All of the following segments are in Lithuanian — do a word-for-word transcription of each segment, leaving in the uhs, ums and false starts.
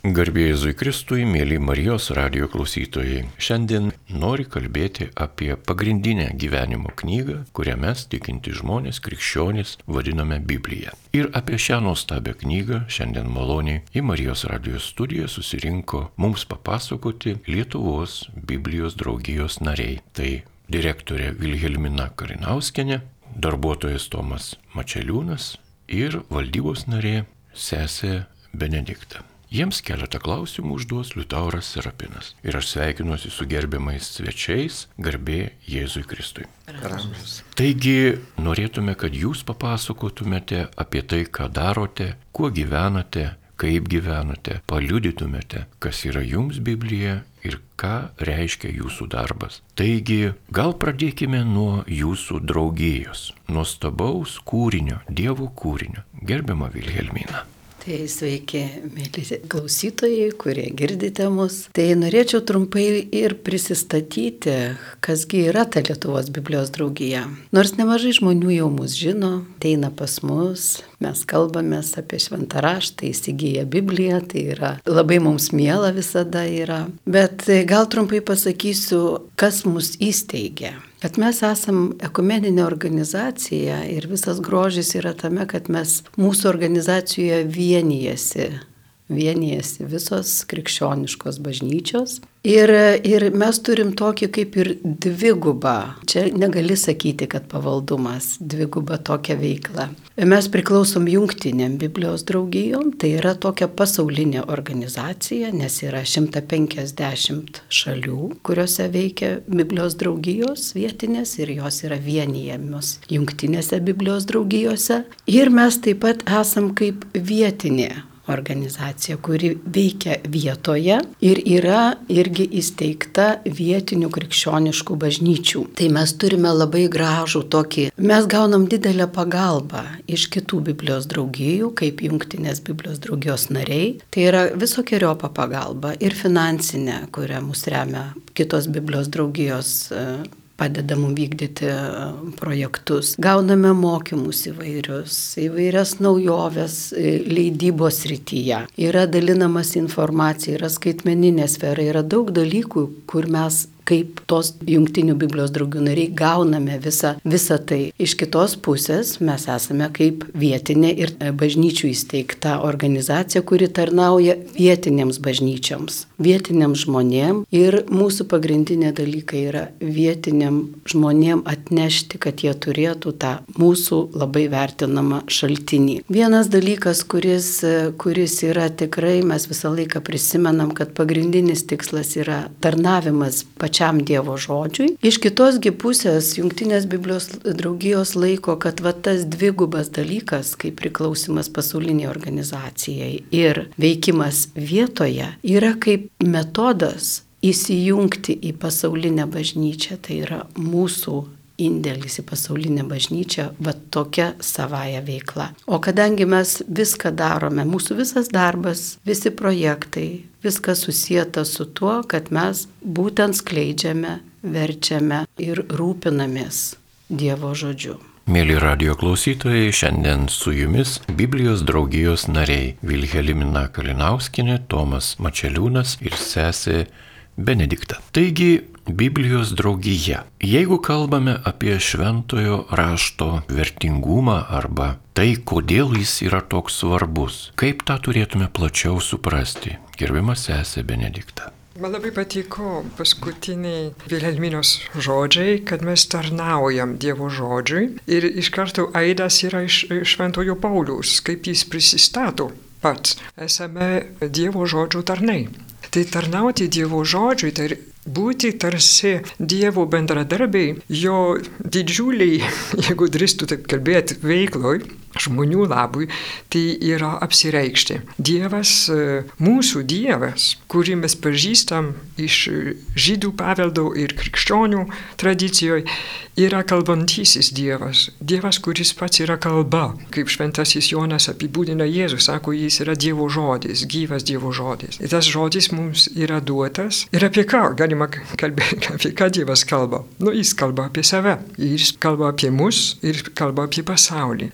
Garbė Jėzui Kristui, mėly Marijos radijo klausytojai. Šiandien noriu kalbėti apie pagrindinę gyvenimo knygą, kurią mes, tikinti žmonės, krikščionys, vadiname Biblija. Ir apie šią nuostabią knygą šiandien maloniai į Marijos radijo studiją susirinko mums papasakoti Lietuvos Biblijos draugijos nariai. Tai direktorė Vilhelmina Karinauskienė, darbuotojas Tomas Mačeliūnas ir valdybos narė sesė Benedikta. Jiems keletą klausimų užduos Liutauras Serapinas. Ir aš sveikinuosi su gerbiamais svečiais, garbė Jėzui Kristui. Ramus. Taigi, norėtume, kad jūs papasakotumėte apie tai, ką darote, kuo gyvenate, kaip gyvenate, paliudytumėte, kas yra jums Biblija ir ką reiškia jūsų darbas. Taigi, gal pradėkime nuo jūsų draugijos, nuostabaus kūrinio, Dievo kūrinio. Gerbiama Vilhelmina. Tai sveiki, mėly klausytojai, kurie girdite mus. Tai norėčiau trumpai ir prisistatyti, kasgi yra ta Lietuvos Biblijos draugija. Nors nemažai žmonių jau mus žino, ateina pas mus, mes kalbamės apie šventą raštą, įsigyja Bibliją, tai yra labai mums miela visada yra. Bet gal trumpai pasakysiu, kas mus įsteigė. Kad mes esam ekumeninė organizacija ir visas grožis yra tame, kad mes mūsų organizacijoje vienijasi, vienijasi visos krikščioniškos bažnyčios. Ir, ir mes turim tokį kaip ir dvigubą, čia negali sakyti, kad pavaldumas, dvigubą tokią veiklą. Mes priklausom jungtinėm Biblijos draugijom, tai yra tokia pasaulinė organizacija, nes yra šimtas penkiasdešimt šalių, kuriuose veikia Biblijos draugijos vietinės ir jos yra vienijamos jungtinėse Biblijos draugijose. Ir mes taip pat esam kaip vietinė organizacija, kuri veikia vietoje ir yra irgi įsteigta vietinių krikščioniškų bažnyčių. Tai mes turime labai gražų tokį, mes gaunam didelę pagalbą iš kitų Biblijos draugijų, kaip jungtinės Biblijos draugijos nariai. Tai yra visokeriopą pagalbą ir finansinę, kurią mus remia kitos Biblijos draugijos padeda mums vykdyti projektus. Gauname mokymus įvairius, įvairias naujoves leidybos srityje. Yra dalinamas informacija, yra skaitmeninė sfera, yra daug dalykų, kur mes kaip tos jungtinių Biblijos draugijų nariai gauname visą, visą tai. Iš kitos pusės mes esame kaip vietinė ir bažnyčių įsteigta organizacija, kuri tarnauja vietinėms bažnyčioms, vietiniams žmonėm ir mūsų pagrindinė dalykai yra vietiniam žmonėm atnešti, kad jie turėtų tą mūsų labai vertinamą šaltinį. Vienas dalykas, kuris, kuris yra tikrai, mes visą laiką prisimenam, kad pagrindinis tikslas yra tarnavimas pačiam Dievo žodžiui. Iš kitosgi pusės jungtinės Biblijos draugijos laiko, kad va tas dvigubas dalykas, kaip priklausimas pasauliniai organizacijai ir veikimas vietoje, yra kaip metodas įsijungti į pasaulinę bažnyčią, tai yra mūsų indėlis į pasaulinę bažnyčią, va tokia savaja veikla. O kadangi mes viską darome, mūsų visas darbas, visi projektai, viskas susijęta su tuo, kad mes būtent skleidžiame, verčiame ir rūpinamės Dievo žodžiu. Mėly radijo klausytojai, šiandien su jumis Biblijos draugijos nariai Vilhelmina Karinauskienė, Tomas Mačeliūnas ir sesė Benedikta. Taigi, Biblijos draugija. Jeigu kalbame apie šventojo rašto vertingumą arba tai, kodėl jis yra toks svarbus, kaip tą turėtume plačiau suprasti, gerbiama sesė Benedikta. Man labai patiko paskutiniai Vilhelminos žodžiai, kad mes tarnaujam Dievo žodžiui ir iš karto aidas yra iš šventojo Pauliaus, kaip jis prisistato pats. Esame Dievo žodžio tarnai. Tai tarnauti Dievo žodžiui, tai būti tarsi Dievo bendradarbiai, jo didžiuliai, jeigu drįstų taip kalbėti, veikloj, žmonių labui, tai yra apsireikšti. Dievas, mūsų Dievas, kurį mes pažįstam iš žydų paveldo ir krikščionių tradicijoje, yra kalbantysis Dievas. Dievas, kuris pats yra kalba. Kaip šventasis Jonas apibūdina Jėzų, sako, jis yra Dievo žodis, gyvas Dievo žodis. Ir tas žodis mums yra duotas. Ir apie ką galima kalbėti, apie ką Dievas kalba? Nu, jis kalba apie save, jis kalba apie mus ir kalba apie pasaulį. Jis kalba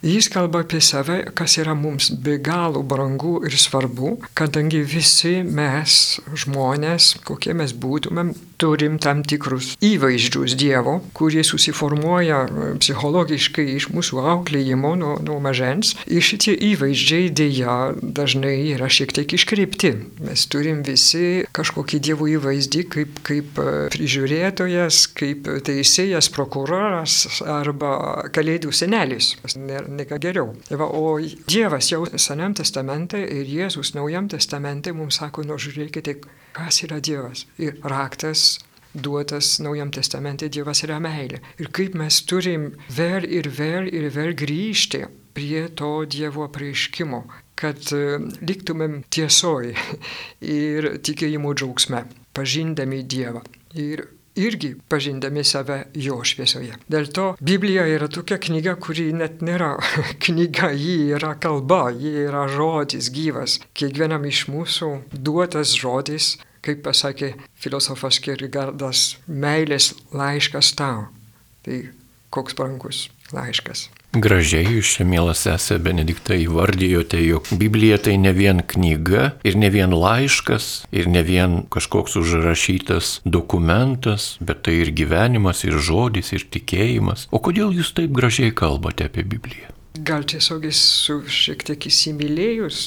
kalba apie save, kas yra mums be galo brangu ir svarbu, kadangi visi mes, žmonės, kokie mes būtumėm, turim tam tikrus įvaizdžius Dievo, kurie susiformuoja psichologiškai iš mūsų auklėjimo nuo, nuo mažens. Ir šitie įvaizdžiai dėja dažnai yra šiek tiek iškreipti. Mes turim visi kažkokį Dievo įvaizdį kaip, kaip prižiūrėtojas, kaip teisėjas, prokuroras arba kalėdų senelis. Ne, ne ką geriau. Va, o Dievas jau Senam testamente ir Jėzus Naujam testamente mums sako, nu žiūrėkite, kas yra Dievas. Ir raktas duotas Naujam testamente, Dievas yra meilė. Ir kaip mes turim vėl ir vėl ir vėl grįžti prie to Dievo apreiškimo, kad liktumėm tiesoj ir tikėjimo džiaugsme, pažindami Dievą. Ir irgi pažindami save jo šviesoje. Dėl to Biblija yra tokia knyga, kuri net nėra knyga, ji yra kalba, ji yra žodis gyvas. Kiekvienam iš mūsų duotas žodis, kaip pasakė filosofas Kierkegaardas, meilės laiškas tau. Tai koks brangus laiškas. Gražiai jūs čia, mielas sesė Benedikta, įvardijote, jog Biblija tai ne vien knyga ir ne vien laiškas ir ne vien kažkoks užrašytas dokumentas, bet tai ir gyvenimas, ir žodis, ir tikėjimas. O kodėl jūs taip gražiai kalbate apie Bibliją? Gal tiesiog esu šiek tiek įsimylėjus.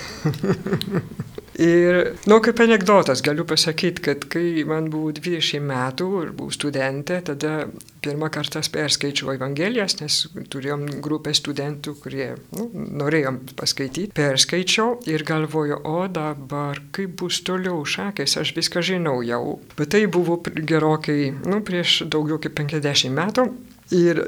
Ir, nu, kaip anekdotas, galiu pasakyti, kad kai man buvo dvidešimt metų ir buvau studentė, tada pirmą kartą perskaičiau Evangelijas, nes turėjom grupę studentų, kurie nu, norėjom paskaityti. Perskaičiau ir galvoju, o dabar kaip bus toliau šakės, aš viską žinau jau. Bet tai buvo gerokai, nu, prieš daugiau kaip penkiasdešimt metų. Ir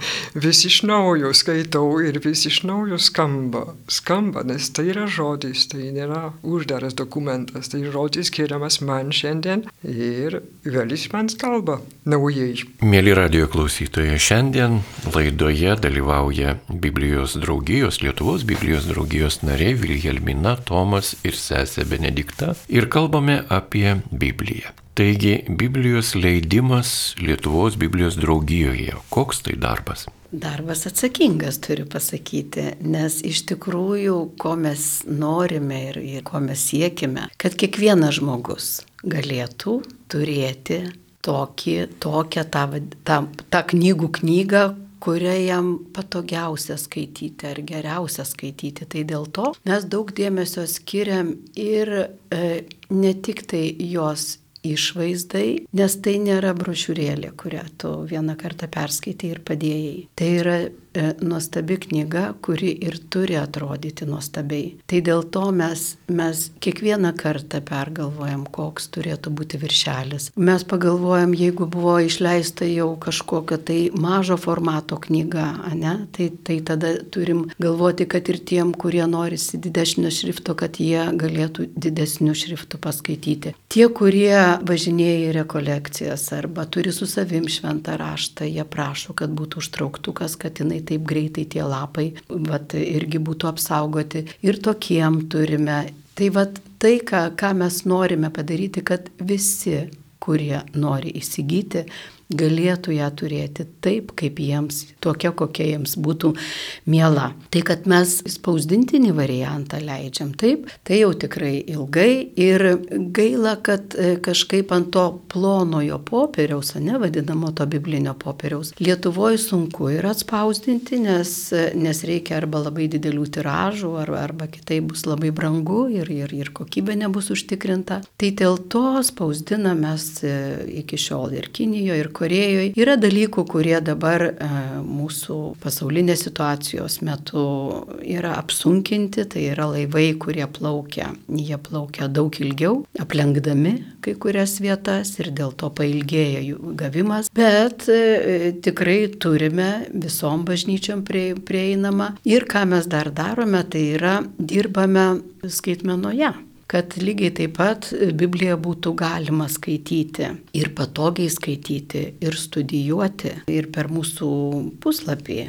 vis iš naujo skaitau ir vis iš naujo skamba. Skamba, nes tai yra žodis, tai nėra uždaras dokumentas, tai žodis skiriamas man šiandien ir vėl jis man kalba naujai. Mėly radijo klausytojai, šiandien laidoje dalyvauja Biblijos draugijos, Lietuvos Biblijos draugijos nariai Vilhelmina, Tomas ir sesė Benedikta ir kalbame apie Bibliją. Taigi, Biblijos leidimas Lietuvos Biblijos draugijoje. Koks tai darbas? Darbas atsakingas, turiu pasakyti, nes iš tikrųjų, ko mes norime ir, ir ko mes siekime, kad kiekvienas žmogus galėtų turėti tokį, tokią tą, tą, tą knygų knygą, kurią jam patogiausia skaityti ar geriausia skaityti. Tai dėl to mes daug dėmesio skiriam ir e, ne tik tai jos išvaizdai, nes tai nėra brošiūrėlė, kurią tu vieną kartą perskaitai ir padėjai. Tai yra e, nuostabi knyga, kuri ir turi atrodyti nuostabiai. Tai dėl to mes, mes kiekvieną kartą pergalvojam, koks turėtų būti viršelis. Mes pagalvojam, jeigu buvo išleista jau kažkokia tai mažo formato knyga, ane? Tai, tai tada turim galvoti, kad ir tiem, kurie norisi didesnio šrifto, kad jie galėtų didesniu šriftu paskaityti. Tie, kurie važinėja į rekolekcijas arba turi su savim šventą raštą, jie prašo, kad būtų užtrauktukas, kad jinai taip greitai tie lapai vat, irgi būtų apsaugoti. Ir tokiem turime. Tai vat, tai, ką, ką mes norime padaryti, kad visi, kurie nori įsigyti, galėtų ją turėti taip, kaip jiems, tokia, kokia jiems būtų miela. Tai, kad mes spausdintinį variantą leidžiam, taip, tai jau tikrai ilgai ir gaila, kad kažkaip ant to plonojo popieriaus, ne, vadinamo to biblinio popieriaus, Lietuvoje sunku yra atspausdinti, nes, nes reikia arba labai didelių tiražų, arba, arba kitai bus labai brangu ir, ir, ir kokybė nebus užtikrinta. Tai dėl to spausdinam mes iki šiol ir Kinijoje, ir Korėjoje. Yra dalykų, kurie dabar e, mūsų pasaulinės situacijos metu yra apsunkinti, tai yra laivai, kurie plaukia. Jie plaukia daug ilgiau, aplenkdami kai kurias vietas ir dėl to pailgėja jų gavimas. Bet e, tikrai turime visom bažnyčiom prie, prieinamą. Ir ką mes dar darome, tai yra dirbame skaitmenoje, kad lygiai taip pat Bibliją būtų galima skaityti ir patogiai skaityti ir studijuoti ir per mūsų puslapį.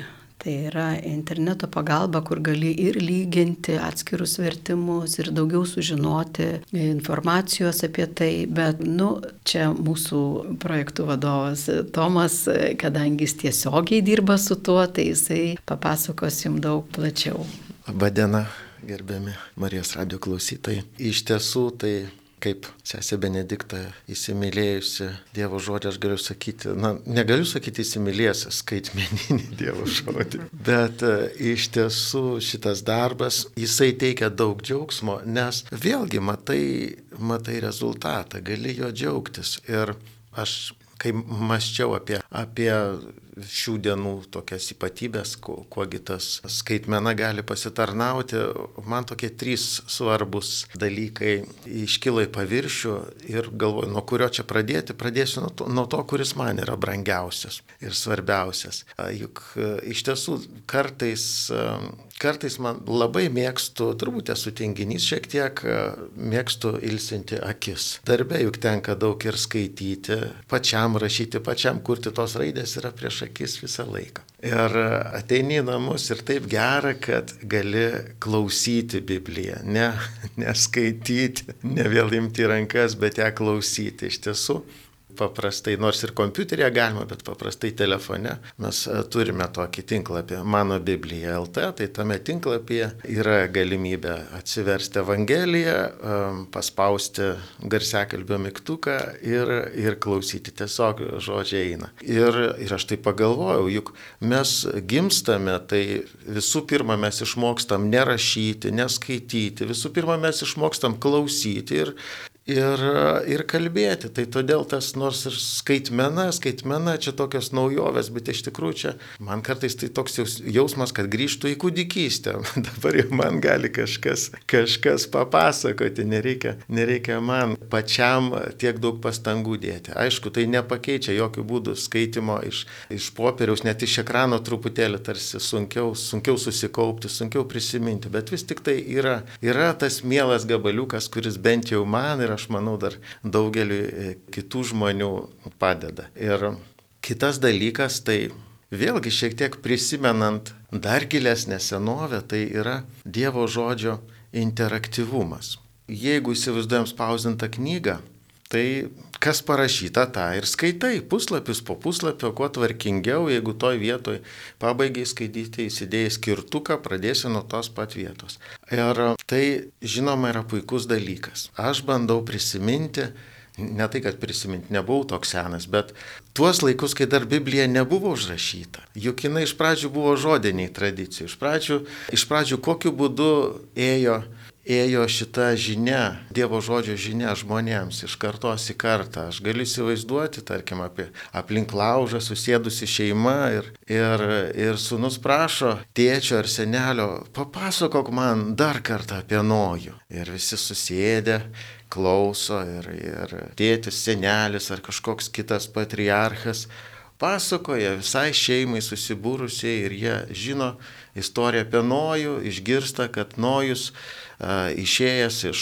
Tai yra interneto pagalba, kur gali ir lyginti atskirus vertimus ir daugiau sužinoti informacijos apie tai, bet, nu, čia mūsų projektų vadovas Tomas, kadangi jis tiesiogiai dirba su tuo, tai jisai papasakos jums daug plačiau. Labadiena, gerbiami Marijos radijo klausytojai. Iš tiesų, tai kaip sesė Benedikta įsimylėjusi Dievo žodį, aš galiu sakyti, na, negaliu sakyti įsimylėjęs skaitmeninį Dievo žodį, bet iš tiesų šitas darbas, jisai teikia daug džiaugsmo, nes vėlgi matai, matai rezultatą, gali jo džiaugtis. Ir aš, kai mąsčiau apie, apie šių dienų tokias ypatybės, kuogi tas skaitmena gali pasitarnauti, man tokie trys svarbus dalykai iškilo į paviršių ir galvoju, nuo kurio čia pradėti, pradėsiu nuo to, nuo to, kuris man yra brangiausias ir svarbiausias. Juk iš tiesų kartais, kartais man labai mėgstu, turbūt esu tinginys šiek tiek, mėgstu ilsinti akis. Darbe juk tenka daug ir skaityti, pačiam rašyti, pačiam kurti, tos raidės yra prieš akis visą laiką. Ir ateini į namus ir taip gera, kad gali klausyti Bibliją, ne, ne skaityti, ne vėl imti rankas, bet ją klausyti. Iš tiesų, paprastai, nors ir kompiuteryje galima, bet paprastai telefone mes turime tokį tinklapį Mano Biblija L T, tai tame tinklapyje yra galimybė atsiversti Evangeliją, paspausti garsiakalbio mygtuką ir, ir klausyti, tiesiog žodžiai eina. Ir, ir aš tai pagalvojau, juk mes gimstame, tai visų pirma mes išmokstam nerašyti, neskaityti, visų pirma mes išmokstam klausyti ir Ir, ir kalbėti. Tai todėl tas nors ir skaitmena, skaitmena čia tokios naujovės, bet iš tikrųjų čia man kartais tai toks jausmas, kad grįžtų į kūdikystę. Dabar jau man gali kažkas, kažkas papasakoti, nereikia, nereikia man pačiam tiek daug pastangų dėti. Aišku, tai nepakeičia jokių būdų skaitimo iš, iš popieriaus, net iš ekrano truputėlį tarsi sunkiau, sunkiau susikaupti, sunkiau prisiminti, bet vis tik tai yra, yra tas mielas gabaliukas, kuris bent jau man ir aš manau dar daugeliu kitų žmonių padeda. Ir kitas dalykas, tai vėlgi šiek tiek prisimenant dar gilesnę senovę, tai yra Dievo žodžio interaktyvumas. Jeigu įsivaizduojam spausdintą knygą, tai kas parašyta, tą ir skaitai, puslapis po puslapio, kuo tvarkingiau, jeigu toj vietoj pabaigiai skaityti, įsidėjai skirtuką, pradėsi nuo tos pat vietos. Ir tai, žinoma, yra puikus dalykas. Aš bandau prisiminti, ne tai, kad prisiminti, nebuvau toks senas, bet tuos laikus, kai dar Biblija nebuvo užrašyta. Juk jinai iš pradžių buvo žodiniai tradicijų. Iš pradžių, iš pradžių kokiu būdu ėjo ėjo šita žinia, Dievo žodžio žinia žmonėms iš kartos į kartą. Aš galiu įsivaizduoti, tarkim, apie aplink laužą susėdusi šeima ir, ir, ir sūnus prašo tėčio ar senelio, papasakok man dar kartą apie Nojų. Ir visi susėdę, klauso ir, ir tėtis, senelis ar kažkoks kitas patriarchas pasakoja visai šeimai susibūrusiai ir jie žino istoriją apie Nojų, išgirsta, kad Nojus a, išėjęs iš,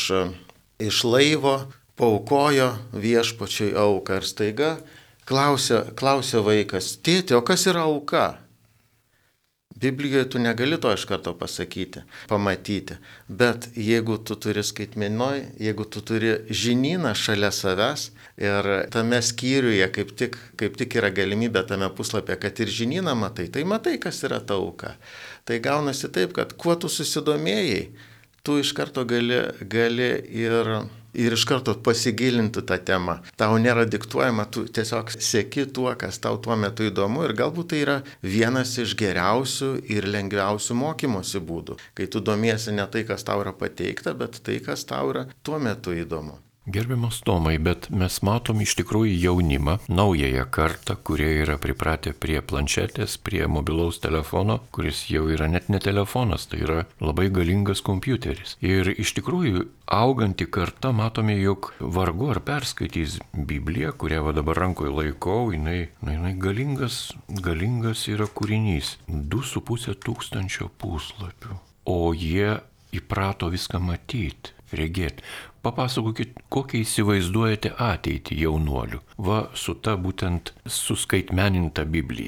iš laivo paaukojo viešpačiui auką ir staiga klausia, klausia vaikas, tėti, o kas yra auka? Biblijoje tu negali to iš karto pasakyti, pamatyti, bet jeigu tu turi skaitmenoj, jeigu tu turi žinyną šalia savęs ir tame skyriuje kaip tik, kaip tik yra galimybė tame puslapyje, kad ir žinyną matai, tai matai, kas yra ta auka. Tai gaunasi taip, kad kuo tu susidomėjai, tu iš karto gali, gali ir, ir iš karto pasigilinti tą temą. Tau nėra diktuojama, tu tiesiog seki tuo, kas tau tuo metu įdomu ir galbūt tai yra vienas iš geriausių ir lengviausių mokymosi būdų, kai tu domiesi ne tai, kas tau yra pateikta, bet tai, kas tau yra tuo metu įdomu. Gerbiamas Tomai, bet mes matom iš tikrųjų jaunimą, naująją kartą, kurie yra pripratę prie planšetės, prie mobilaus telefono, kuris jau yra net ne telefonas, tai yra labai galingas kompiuteris. Ir iš tikrųjų auganti karta matome, jog vargu ar perskaitys Bibliją, kurią va dabar rankoje laikau, jinai, na, jinai galingas, galingas yra kūrinys, du su pusė tūkstančio puslapių, o jie įprato viską matyti, regėti. Papasakokit, kokią įsivaizduojate ateitį jaunuolių, va su ta būtent suskaitmeninta Biblija.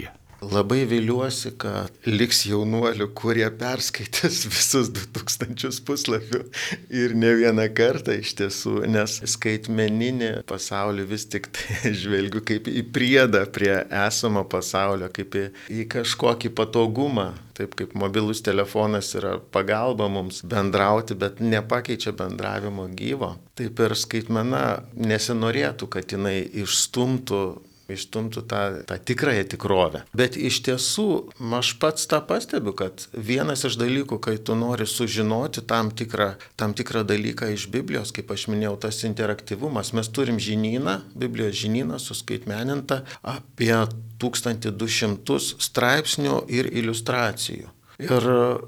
labai viliuosi, kad liks jaunuolių, kurie perskaitys visus du tūkstančius puslapių ir ne vieną kartą iš tiesų, nes skaitmeninį pasaulį vis tik tai žvelgiu kaip į priedą prie esamo pasaulio, kaip į, į kažkokį patogumą. Taip kaip mobilus telefonas yra pagalba mums bendrauti, bet nepakeičia bendravimo gyvo. Taip ir skaitmena nesinorėtų, kad jinai išstumtų išstumtų tą, tą tikrąją tikrovę. Bet iš tiesų, aš pats tą pastebiu, kad vienas iš dalykų, kai tu nori sužinoti tam tikrą, tam tikrą dalyką iš Biblijos, kaip aš minėjau, tas interaktyvumas, mes turim žinyną, Biblijos žinyną suskaitmenintą apie tūkstantį du šimtus straipsnių ir iliustracijų. Ir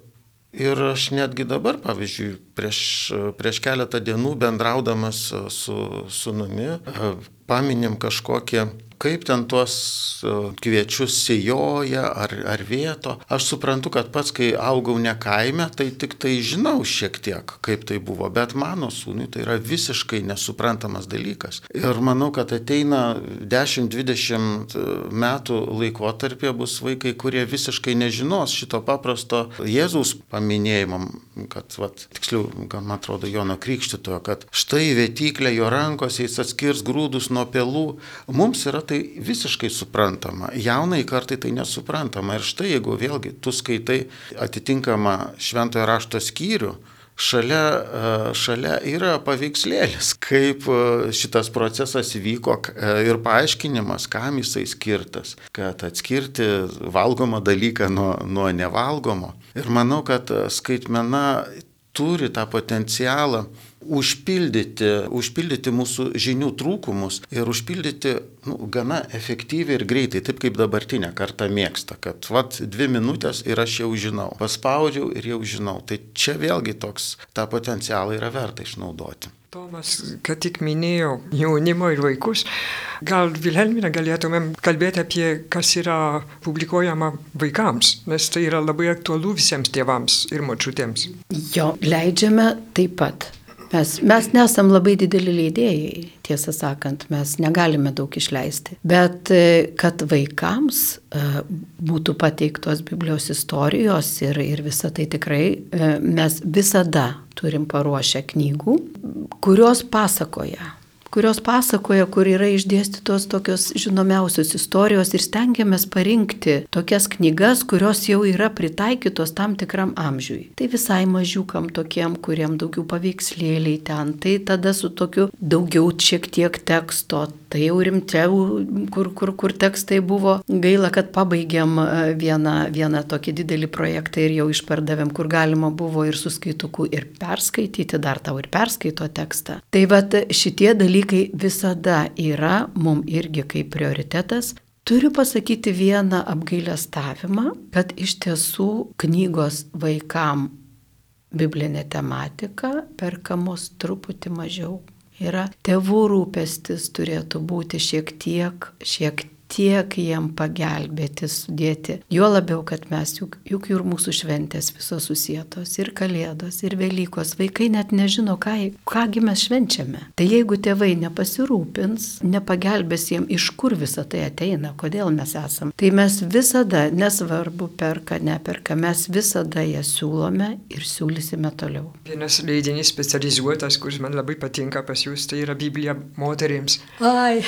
Ir aš netgi dabar, pavyzdžiui, prieš, prieš keletą dienų bendraudamas su sūnumi, paminim kažkokie, kaip ten tuos kviečius sėjoja ar, ar vieto. Aš suprantu, kad pats, kai augau ne kaime, tai tik tai žinau šiek tiek, kaip tai buvo, bet mano sūnui tai yra visiškai nesuprantamas dalykas. Ir manau, kad ateina dešimt dvidešimt metų laikotarpė bus vaikai, kurie visiškai nežinos šito paprasto Jėzaus paminėjimo, kad, vat, tiksliau, man atrodo, Jono Krikštytojo, kad štai vėtyklė jo rankose, jis atskirs grūdus nuo pelų. Mums yra tai visiškai suprantama, jaunai kartai tai nesuprantama. Ir štai, jeigu vėlgi tu skaitai atitinkamą šventojo rašto skyrių, šalia, šalia yra paveikslėlis, kaip šitas procesas vyko ir paaiškinimas, kam jisai skirtas, kad atskirti valgomą dalyką nuo, nuo nevalgomo. Ir manau, kad skaitmena turi tą potencialą užpildyti, užpildyti mūsų žinių trūkumus ir užpildyti nu, gana efektyviai ir greitai, taip kaip dabartinė karta mėgsta, kad vat, dvi minutės ir aš jau žinau, paspaudžiau ir jau žinau. Tai čia vėlgi toks, tą potencialą yra verta išnaudoti. Tomas, kad tik minėjau jaunimo ir vaikus, gal Vilhelmina galėtumėm kalbėti apie, kas yra publikuojama vaikams, nes tai yra labai aktualu visiems tėvams ir močiutėms. Jo, leidžiame taip pat. Mes, mes nesam labai dideli leidėjai, tiesą sakant, mes negalime daug išleisti. Bet kad vaikams būtų pateiktos Biblijos istorijos ir, ir visa tai tikrai, mes visada turim paruošę knygų, kurios pasakoja. kurios pasakoja, kur yra išdėstytos tokios žinomiausios istorijos ir stengiamės parinkti tokias knygas, kurios jau yra pritaikytos tam tikram amžiui. Tai visai mažiukam tokiem, kuriem daugiau paveikslėliai ten, tai tada su tokiu daugiau šiek tiek teksto, tai jau rimčiau, kur, kur, kur tekstai buvo. Gaila, kad pabaigėm vieną, vieną tokį didelį projektą ir jau išpardavėm, kur galima buvo ir su skaituku ir perskaityti, dar tau ir perskaito tekstą. Tai vat šitie dalykai visada yra mum irgi kaip prioritetas. Turiu pasakyti vieną apgailestavimą, kad iš tiesų knygos vaikam biblinė tematika perkamos truputį mažiau. Yra tėvų rūpestis turėtų būti šiek tiek, šiek tiek jiem pagelbėti, sudėti. Jo labiau, kad mes juk, juk ir mūsų šventės visos susietos, ir Kalėdos, ir Velykos. Vaikai net nežino, ką, kągi mes švenčiame. Tai jeigu tėvai nepasirūpins, nepagelbės jiem, iš kur visa tai ateina, kodėl mes esam, tai mes visada, nesvarbu perka, neperka, mes visada jas siūlome ir siūlysime toliau. Vienas leidinys specializuotas, kuris man labai patinka pas jūs, tai yra Biblija moterims. Ai.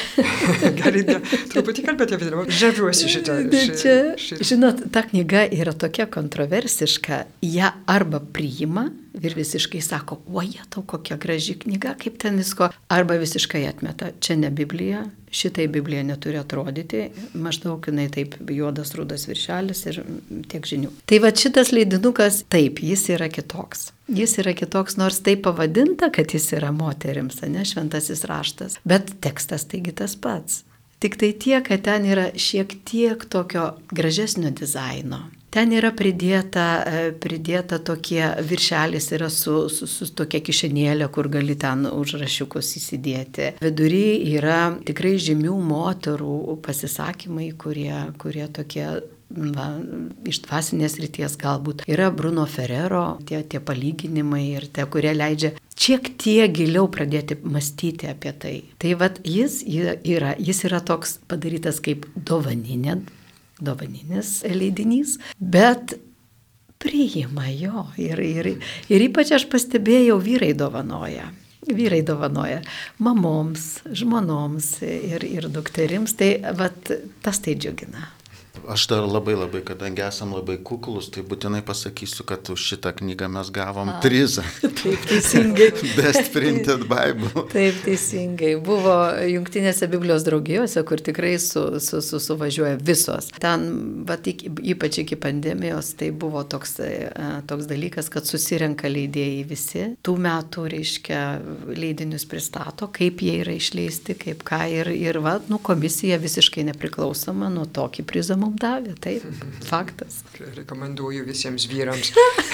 Galite truputį kalbėti apie tai, žaviuosi šitą. Čia, šitą. Žinot, ta knyga yra tokia kontroversiška, ją arba priima ir visiškai sako, o jie tau kokia graži knyga, kaip ten visko, arba visiškai atmeta, čia ne Biblija, šitai Biblija neturi atrodyti, maždaug jinai taip juodas rudas viršelis ir tiek žinių. Tai va šitas leidinukas, taip, jis yra kitoks. Jis yra kitoks, nors tai pavadinta, kad jis yra moterims, ne, šventasis raštas, bet tekstas taigi tas pats. Tik tai tiek, kad ten yra šiek tiek tokio gražesnio dizaino. Ten yra pridėta, pridėta tokie viršelis, yra su, su, su tokia kišenėlė, kur gali ten užrašiukus įsidėti. Vidury yra tikrai žymių moterų pasisakymai, kurie, kurie tokie va, iš dvasinės ryties galbūt. Yra Bruno Ferrero, tie, tie palyginimai ir tie, kurie leidžia šiek tiek giliau pradėti mąstyti apie tai. Tai vat jis yra, jis yra toks padarytas kaip dovaninė dovaninis leidinys, bet priima jo. Ir, ir, ir ypač aš pastebėjau, vyrai dovanoja. Vyrai dovanoja mamoms, žmonoms ir, ir dukterims, tai vat, tas tai džiugina. Aš dar labai labai, kadangi esam labai kuklus, tai būtinai pasakysiu, kad už šitą knygą mes gavom A, prizą. Taip, teisingai. Best Printed Bible. Taip, teisingai. Buvo Jungtinėse Biblijos draugijose, kur tikrai su, su, su, suvažiuoja visos. Ten, bet ypač iki pandemijos, tai buvo toks, toks dalykas, kad susirenka leidėjai visi. Tų metų, reiškia, leidinius pristato, kaip jie yra išleisti, kaip ką. Ir, ir va, nu, komisija visiškai nepriklausoma nuo tokį prizą mums davė, taip, faktas. Rekomenduoju visiems vyrams.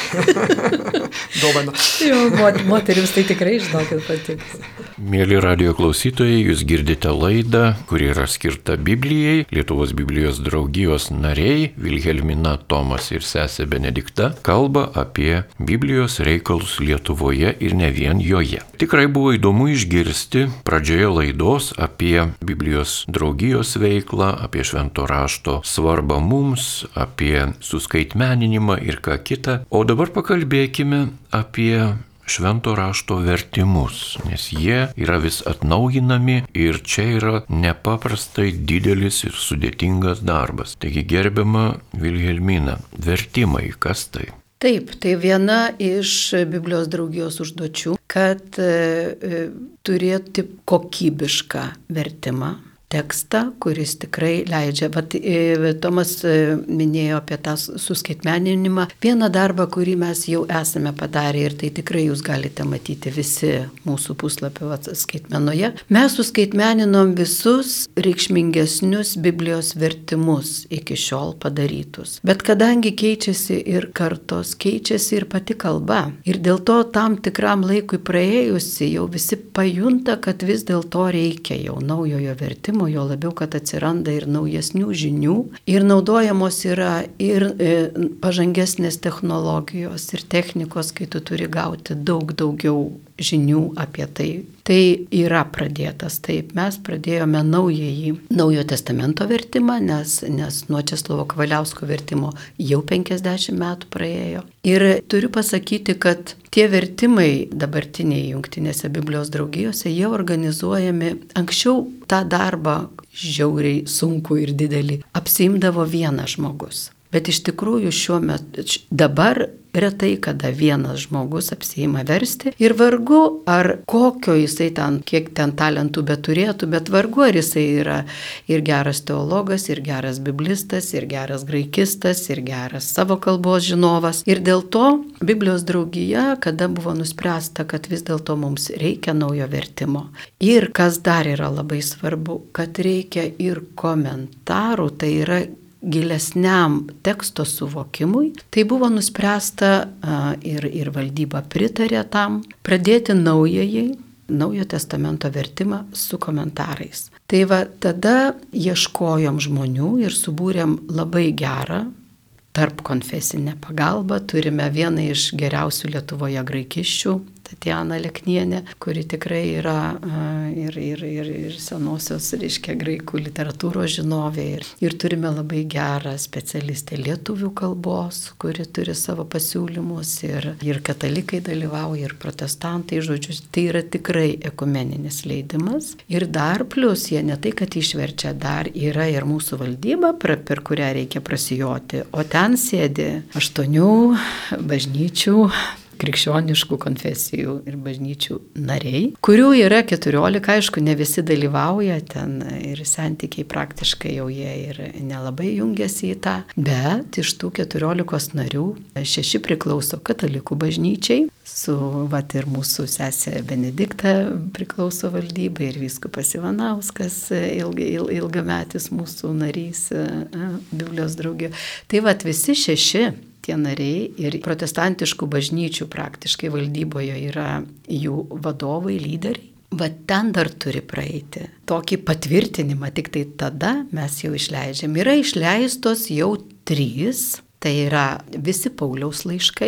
Dovana. Jo, moterims tai tikrai, žinokit, patiks. Mėly radijo klausytojai, jūs girdite laidą, kuri yra skirta Biblijai. Lietuvos Biblijos draugijos nariai Vilhelmina, Tomas ir sesė Benedikta kalba apie Biblijos reikalus Lietuvoje ir ne vien joje. Tikrai buvo įdomu išgirsti pradžioje laidos apie Biblijos draugijos veiklą, apie švento rašto svarbą mums, apie suskaitmeninimą ir ką kita. O dabar pakalbėkime apie švento rašto vertimus, nes jie yra vis atnaujinami ir čia yra nepaprastai didelis ir sudėtingas darbas. Taigi gerbiama Vilhelmina, vertimai, kas tai? Taip, tai viena iš Biblijos draugijos užduočių, kad e, turėti kokybišką vertimą. Tekstą, kuris tikrai leidžia. Vat, e, Tomas e, minėjo apie tą suskaitmeninimą. Vieną darbą, kurį mes jau esame padarę ir tai tikrai jūs galite matyti visi mūsų puslapio vat, skaitmenoje. Mes suskaitmeninom visus reikšmingesnius Biblijos vertimus iki šiol padarytus. Bet kadangi keičiasi ir kartos, keičiasi ir pati kalba. Ir dėl to tam tikram laikui praėjusi jau visi pajunta, kad vis dėlto reikia jau naujojo vertimo, jo labiau, kad atsiranda ir naujesnių žinių, ir naudojamos yra ir e, pažangesnės technologijos ir technikos, kai tu turi gauti daug daugiau žinių apie tai. Tai yra pradėtas taip. Mes pradėjome naująjį Naujojo testamento vertimą, nes, nes nuo Česlovo Kavaliausko vertimo jau penkiasdešimt metų praėjo. Ir turiu pasakyti, kad tie vertimai dabartiniai Jungtinėse Biblijos draugijose, jie organizuojami. Anksčiau tą darbą žiauriai sunku ir didelį apsiimdavo vienas žmogus. Bet iš tikrųjų šiuo metu, dabar retai kada vienas žmogus apsiima versti ir vargu ar kokio jisai ten, kiek ten talentų beturėtų, bet vargu ar jisai yra ir geras teologas, ir geras biblistas, ir geras graikistas, ir geras savo kalbos žinovas. Ir dėl to Biblijos draugija, kada buvo nuspręsta, kad vis dėlto mums reikia naujo vertimo. Ir kas dar yra labai svarbu, kad reikia ir komentarų, tai yra gilesniam teksto suvokimui, tai buvo nuspręsta ir, ir valdyba pritarė tam, pradėti naująjį, Naujojo testamento vertimą su komentarais. Tai va tada ieškojom žmonių ir subūrėm labai gerą tarp konfesinę pagalbą. Turime vieną iš geriausių Lietuvoje graikiščių, Tatjana Leknienė, kuri tikrai yra ir, ir, ir, ir senosios, reiškia, graikų literatūros žinovė. Ir, ir turime labai gerą specialistę lietuvių kalbos, kuri turi savo pasiūlymus. Ir, ir katalikai dalyvauja, ir protestantai, žodžiu, tai yra tikrai ekumeninis leidimas. Ir dar plus, jie ne tai, kad išverčia, dar yra ir mūsų valdyba, per, per kurią reikia prasijoti. O ten sėdi aštuonių bažnyčių, krikščioniškų konfesijų ir bažnyčių nariai, kurių yra keturiolika, aišku, ne visi dalyvauja ten ir santykiai praktiškai jau jie ir nelabai jungiasi į tą, bet iš tų keturiolikos narių šeši priklauso katalikų bažnyčiai, su vat ir mūsų sesė Benedikta priklauso valdybai ir vyskupas Ivanauskas, ilg, il, ilgametis mūsų narys Biblijos draugijos. Tai vat visi šeši tie nariai ir protestantiškų bažnyčių praktiškai valdyboje yra jų vadovai, lyderiai. Va ten dar turi praeiti tokį patvirtinimą, tik tai tada mes jau išleidžiam. Yra išleistos jau trys, tai yra visi Pauliaus laiškai,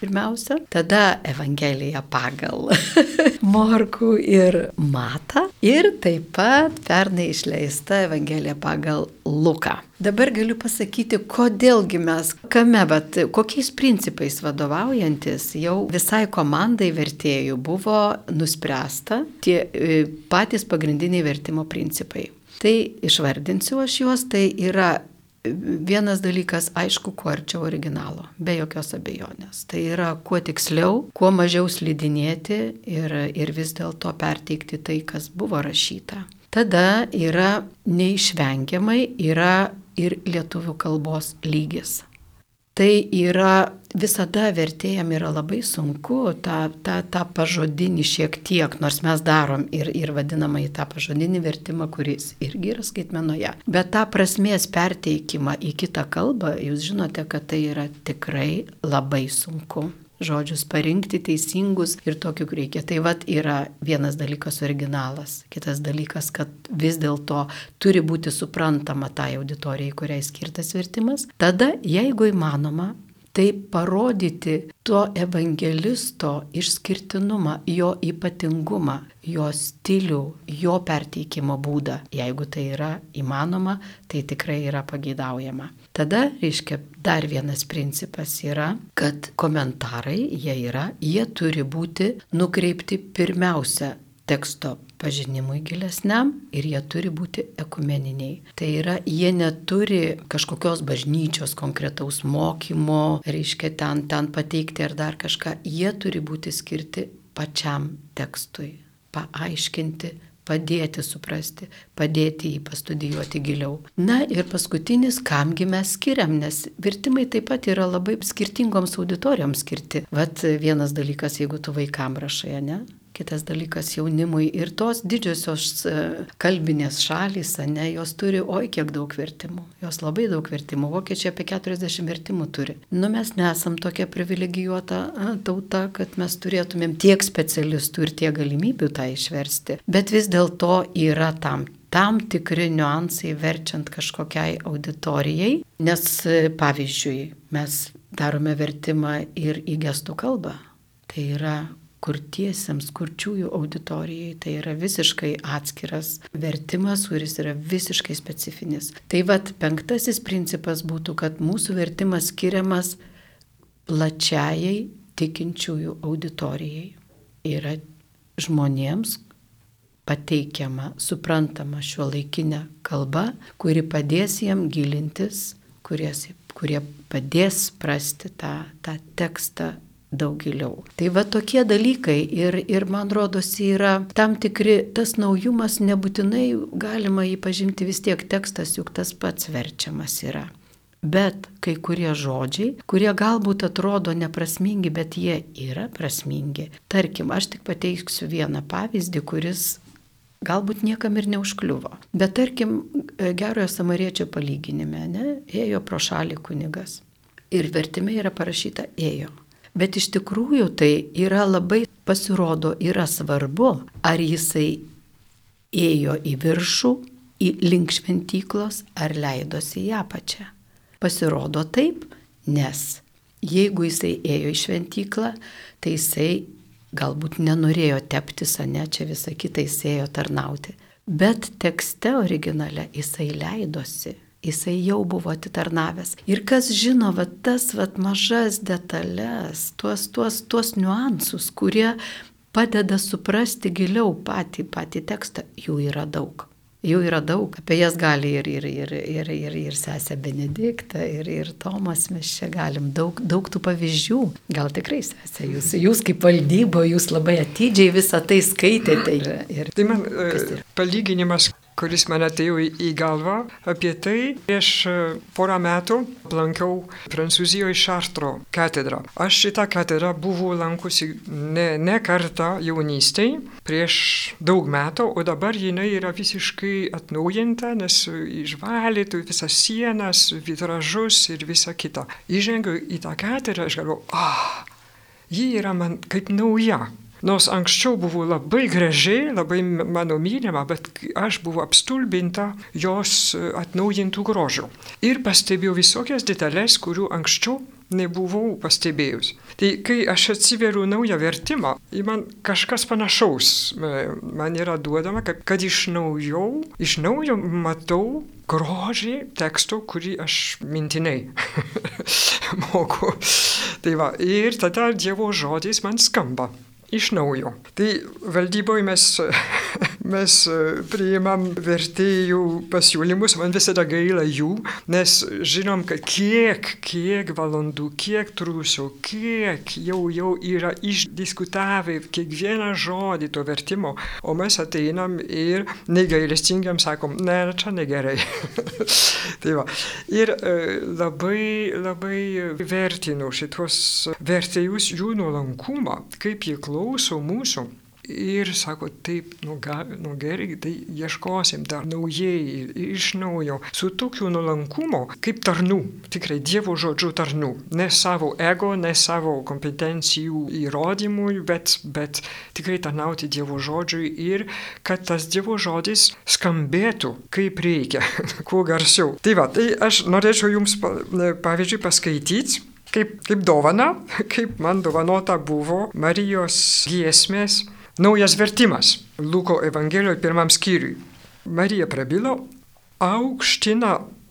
pirmiausia, tada Evangelija pagal Morkų ir Matą ir taip pat pernai išleista Evangelija pagal Luką. Dabar galiu pasakyti, kodėlgi mes, kame, bet kokiais principais vadovaujantis jau visai komandai vertėjų buvo nuspręsta tie patys pagrindiniai vertimo principai. Tai išvardinsiu aš juos, tai yra vienas dalykas, aišku, kuo arčiau originalo, be jokios abejonės. Tai yra kuo tiksliau, kuo mažiau slidinėti ir, ir vis dėlto perteikti tai, kas buvo rašyta. Tada yra neišvengiamai yra ir lietuvių kalbos lygis. Tai yra visada vertėjam yra labai sunku tą, tą, tą pažodinį šiek tiek, nors mes darom ir, ir vadinamą į tą pažodinį vertimą, kuris irgi yra skaitmenoje. Bet tą prasmės perteikimą į kitą kalbą, jūs žinote, kad tai yra tikrai labai sunku. Žodžius parinkti teisingus ir tokių reikia. Tai vat yra vienas dalykas originalas, kitas dalykas, kad vis dėlto turi būti suprantama tai auditorijai, kuriai skirtas vertimas. Tada, jeigu įmanoma, tai parodyti to evangelisto išskirtinumą, jo ypatingumą, jo stilių, jo perteikimo būdą. Jeigu tai yra įmanoma, tai tikrai yra pageidaujama. Tada, reiškia, dar vienas principas yra, kad komentarai, jie yra, jie turi būti nukreipti pirmiausia teksto pažinimui gilesniam ir jie turi būti ekumeniniai. Tai yra, jie neturi kažkokios bažnyčios konkretaus mokymo, reiškia ten, ten pateikti ar dar kažką. Jie turi būti skirti pačiam tekstui, paaiškinti, padėti suprasti, padėti jį pastudijuoti giliau. Na ir paskutinis, kamgi mes skiriam, nes vertimai taip pat yra labai skirtingoms auditorijoms skirti. Vat vienas dalykas, jeigu tu vaikam rašai, ne? Kitas dalykas jaunimui ir tos didžiosios kalbinės šalys, ne, jos turi, oi, kiek daug vertimų. Jos labai daug vertimų. Vokiečiai apie keturiasdešimt vertimų turi. Nu, mes nesam tokia privilegijuota tauta, kad mes turėtumėm tiek specialistų ir tiek galimybių tą išversti. Bet vis dėlto yra tam, tam tikri niuansai verčiant kažkokiai auditorijai. Nes, pavyzdžiui, mes darome vertimą ir į gestų kalbą. Tai yra kurtiesiems, kurčiųjų auditorijai, tai yra visiškai atskiras vertimas, kuris yra visiškai specifinis. Tai vat penktasis principas būtų, kad mūsų vertimas skiriamas plačiajai tikinčiųjų auditorijai. Yra žmonėms pateikiama, suprantama šiuolaikinė kalba, kuri padės jiem gilintis, kurie, kurie padės prasti tą, tą tekstą daug giliau. Tai va tokie dalykai ir, ir man rodosi yra tam tikri, tas naujumas nebūtinai galima jį pažinti, vis tiek tekstas juk tas pats verčiamas yra. Bet kai kurie žodžiai, kurie galbūt atrodo neprasmingi, bet jie yra prasmingi. Tarkim, aš tik pateiksiu vieną pavyzdį, kuris galbūt niekam ir neužkliuvo. Bet tarkim, Gerojo Samariečio palyginime, ne, ėjo pro šalį kunigas. Ir vertime yra parašyta ėjo. Bet iš tikrųjų tai yra labai, pasirodo, yra svarbu, ar jisai ėjo į viršų, į link šventyklos, ar leidosi į apačią. Pasirodo taip, nes jeigu jisai ėjo į šventyklą, tai jisai galbūt nenorėjo teptis, ne, čia visą kitą jisai ėjo tarnauti. Bet tekste originale jisai leidosi. Jisai jau buvo atitarnavęs. Ir kas žino, va, tas va, mažas detalės, tuos, tuos, tuos niuansus, kurie padeda suprasti giliau patį, patį tekstą, jų yra daug. Jų yra daug. Apie jas gali ir, ir, ir, ir, ir, ir sesė Benedikta, ir, ir Tomas, mes čia galim daug, daug tų pavyzdžių. Gal tikrai sesė, jūs, jūs kaip valdybo, jūs labai atidžiai visą tai skaitėte. Ir, ir, tai man palyginimas, kuris man atėjo į galvą, apie tai prieš porą metų lankiau Prancūzijoje Šartro katedrą. Aš šitą katedrą buvau lankusi ne, ne kartą jaunystėje, prieš daug metų, o dabar jinai yra visiškai atnaujinta, nes išvalytų visas sienas, vitražus ir visa kita. Įžengiu į tą katedrą, aš galvoju, ah, ji yra man kaip nauja. Nors anksčiau buvo labai gražiai, labai mano mylima, bet aš buvau apstulbinta jos atnaujintų grožių. Ir pastebėjau visokias detalės, kurių anksčiau nebuvau pastebėjus. Tai kai aš atsiveriu naują vertimą, man kažkas panašaus man yra duodama, kad, kad iš naujo, iš naujo matau grožį teksto, kurį aš mintinai moku. Tai va, ir tada Dievo žodis man skamba iš naujo. Tai valdyboje mes, mes priimam vertėjų pasiūlymus, man visada gaila jų, nes žinom, kad kiek, kiek valandų, kiek trūsio, kiek jau, jau yra išdiskutavę kiekvieną žodį to vertimo, o mes ateinam ir negailestingiam sakom, ne, čia negerai. Tai va. Ir labai, labai vertinu šitos vertėjus, jų nuolankumą, kaip jie klauso mūsų. Ir sako, taip, nu, ga, nu gerai, tai ieškosim dar naujai, iš naujo, su tokiu nuolankumu, kaip tarnų, tikrai Dievo žodžių tarnų, ne savo ego, ne savo kompetencijų įrodymui, bet, bet tikrai tarnauti Dievo žodžiui ir kad tas Dievo žodis skambėtų kaip reikia, kuo garsiau. Tai va, tai aš norėčiau jums, pavyzdžiui, paskaityti, kaip, kaip dovana, kaip man dovanota buvo Marijos giesmės naujas vertimas Luko Evangelijoje pirmam skyriui. Marija prabilo, aukština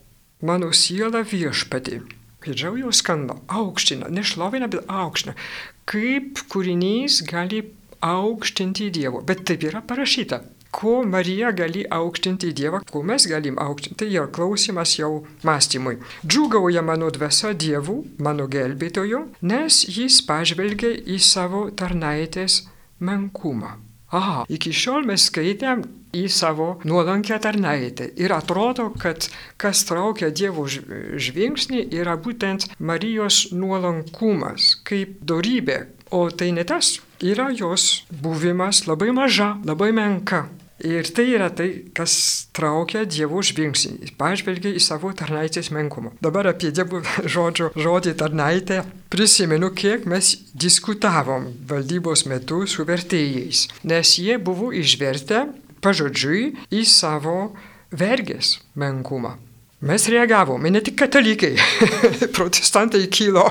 mano siela viešpatį. Girdžiau jau skamba, aukština, nešlovina, bet aukština. Kaip kūrinys gali aukštinti Dievo, bet taip yra parašyta. Ko Marija gali aukštinti Dievą, ko mes galim aukštinti, tai jau klausimas jau mąstymui. Džiūgauja mano dvasia Dievu, mano gelbėtoju, nes jis pažvelgia į savo tarnaitės menkumą. Aha, iki šiol mes skaitėm į savo nuolankę tarnaitę ir atrodo, kad kas traukia Dievo žvilgsnį yra būtent Marijos nuolankumas, kaip dorybė, o tai ne tas, yra jos buvimas labai maža, labai menka. Ir tai yra tai, kas traukia Dievo žvilgsnį, pažvelgia į savo tarnaitės menkumą. Dabar apie Dievo žodžio, žodį tarnaitę prisimenu, kiek mes diskutavom valdybos metu su vertėjais, nes jie buvo išvertę pažodžiui į savo vergės menkumą. Mes reagavom, ne tik katalikai, protestantai kilo,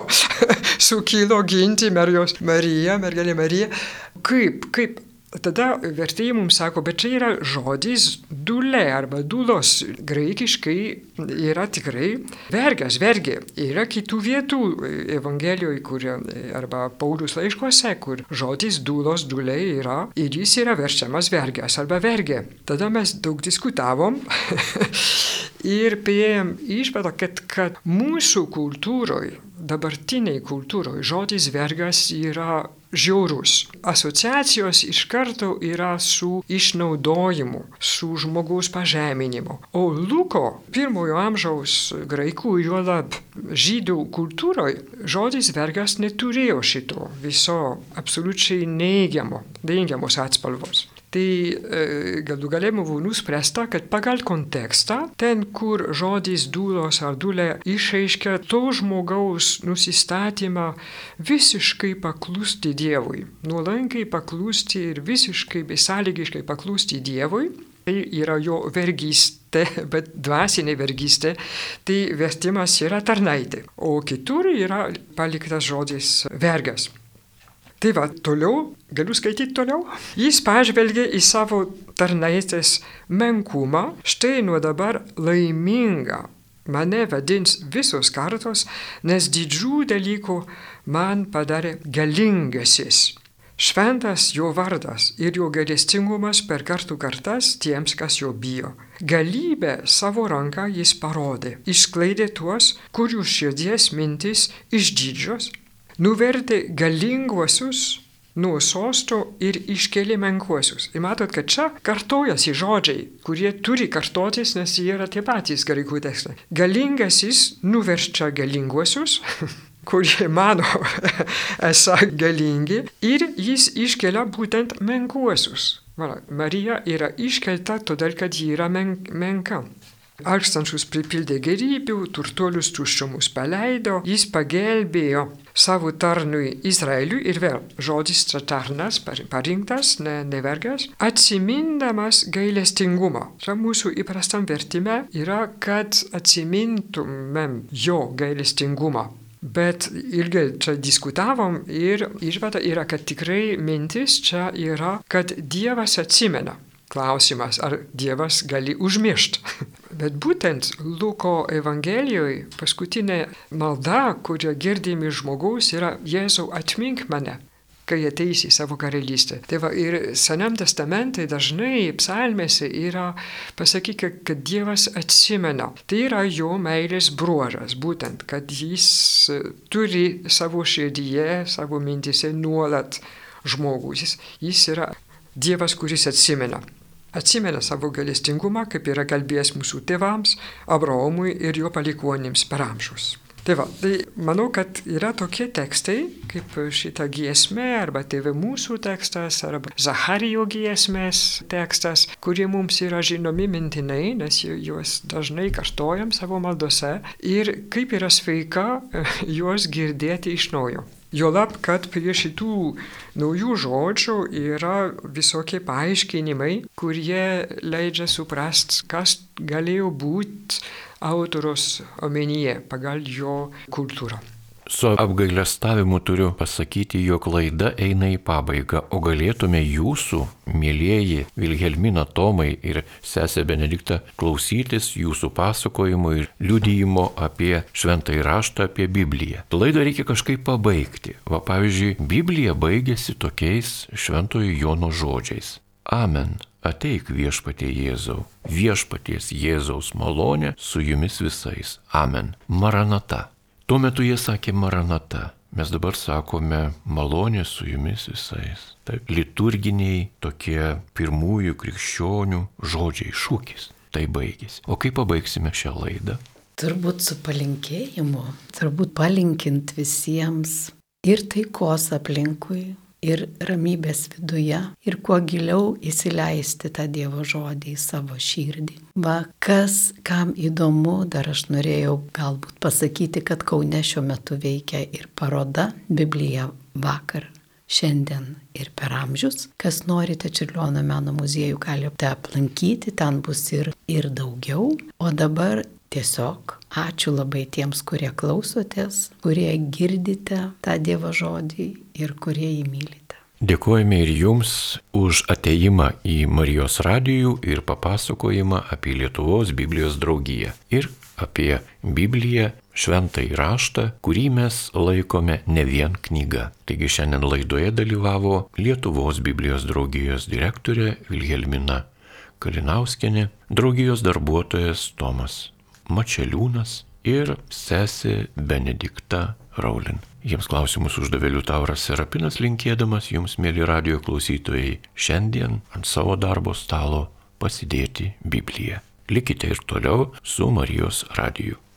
sukilo ginti Marijos Mariją, mergelė Mariją. Kaip, kaip? Tada vertėjai mums sako, bet čia yra žodis dulė arba dulos. Graikiškai yra tikrai vergas, vergė. Yra kitų vietų Evangelijoje, kur, arba Pauliaus laiškuose, kur žodis dulos, dulė yra ir jis yra verčiamas vergas arba vergė. Tada mes daug diskutavom ir priėjom išvadą, kad, kad mūsų kultūroje, dabartiniai kultūroje, žodis vergas yra žiaurus. Asociacijos iš karto yra su išnaudojimu, su žmogaus pažeminimu. O Luko pirmojo amžiaus graikų, juolab žydų kultūroje, žodis vergas neturėjo šito viso absoliučiai neigiamo, neigiamos atspalvos. Tai e, galų gale buvo nuspręsta, kad pagal kontekstą, ten, kur žodis dulos ar dulė išreiškia to žmogaus nusistatymą visiškai paklusti Dievui, nuolankiai paklusti ir visiškai besąlygiškai paklusti Dievui, tai yra jo vergystė, bet dvasinė vergystė, tai vertimas yra tarnaitė, o kitur yra paliktas žodis vergas. Tai va, toliau, galiu skaityti toliau. Jis pažvelgia į savo tarnaitės menkumą, štai nuo dabar laiminga mane vadins visos kartos, nes didžių dalykų man padarė galingasis. Šventas jo vardas ir jo gailestingumas per kartų kartas tiems, kas jo bijo. Galybę savo ranką jis parodė, išskleidė tuos, kurių širdies mintis išdidžios, nuvertė galinguosius nuo sosto ir iškėlė menkuosius. Ir matot, kad čia kartojasi žodžiai, kurie turi kartotis, nes jie yra tie patys graikų tekstai. Galingasis nuverčia galinguosius, kurie mano esą galingi, ir jis iškelia būtent menkuosius. Marija yra iškelta todėl, kad ji yra men- menka. Alkstančius pripildė gerybių, turtuolius tuščiumus paleido, jis pagelbėjo savo tarnui Izraeliui ir vėl žodis tarnas, parinktas, ne, ne vergas, atsimindamas gailestingumą. Čia mūsų įprastam vertime yra, kad atsimintumėm jo gailestingumą. Bet ilgai čia diskutavom ir išvada yra, kad tikrai mintis čia yra, kad Dievas atsimena. Klausimas, ar Dievas gali užmiršti. Bet būtent Luko Evangelijoje paskutinė malda, kurią girdime iš žmogaus, yra Jėzau atmink mane, kai ateisi į savo karalystę. Tai va, ir Senam testamente dažnai psalmėse yra pasakyta, kad Dievas atsimena. Tai yra jo meilės bruožas, būtent, kad jis turi savo širdyje, savo mintise nuolat žmogus. Jis, jis yra Dievas, kuris atsimena. Atsimena savo gailestingumą, kaip yra kalbėjęs mūsų tėvams, Abraomui ir jo palikuonims per amžius. Tai va, tai manau, kad yra tokie tekstai, kaip šita giesmė, arba Tėve mūsų tekstas, arba Zacharijo giesmės tekstas, kurie mums yra žinomi mintinai, nes juos dažnai kartojam savo maldose, ir kaip yra sveika juos girdėti iš naujo. Juolab, kad prie šitų naujų žodžių yra visokie paaiškinimai, kurie leidžia suprasti, kas galėjo būti autoriaus omenyje pagal jo kultūrą. Su apgailestavimu turiu pasakyti, jog laida eina į pabaigą, o galėtume jūsų, mielieji Vilhelmina, Tomai ir sesė Benedikta, klausytis jūsų pasakojimų ir liudijimo apie šventąjį raštą, apie Bibliją. Laidą reikia kažkaip pabaigti. Va, pavyzdžiui, Biblija baigėsi tokiais šventojo Jono žodžiais. Amen. Ateik viešpatie Jėzau. Viešpaties Jėzaus malonė su jumis visais. Amen. Maranata. Tuo metu jie sakė Maranata, mes dabar sakome malonė su jumis visais. Taip, liturginiai tokie pirmųjų krikščionių žodžiai, šūkis. Tai baigėsi. O kaip pabaigsime šią laidą? Turbūt su palinkėjimu, turbūt palinkint visiems ir taikos aplinkui, ir ramybės viduje, ir kuo giliau įsileisti tą Dievo žodį į savo širdį. Va, kas, kam įdomu, dar aš norėjau galbūt pasakyti, kad Kaune šiuo metu veikia ir paroda Biblija vakar, šiandien ir per amžius. Kas norite, Čiurlionio meno muziejų galite aplankyti, ten bus ir, ir daugiau. O dabar tiesiog ačiū labai tiems, kurie klausotės, kurie girdite tą Dievo žodį ir kurie jį mylite. Dėkojame ir jums už ateimą į Marijos radijų ir papasakojimą apie Lietuvos Biblijos draugiją ir apie Bibliją, šventąjį raštą, kurį mes laikome ne vien knyga. Taigi šiandien laidoje dalyvavo Lietuvos Biblijos draugijos direktorė Vilhelmina Kalinauskienė, draugijos darbuotojas Tomas Mačeliūnas ir sesė Benedikta Raulin. Jiems klausimus uždavė Liutauras Serapinas, linkėdamas jums, mėly radijo klausytojai, šiandien ant savo darbo stalo pasidėti Bibliją. Likite ir toliau su Marijos radiju.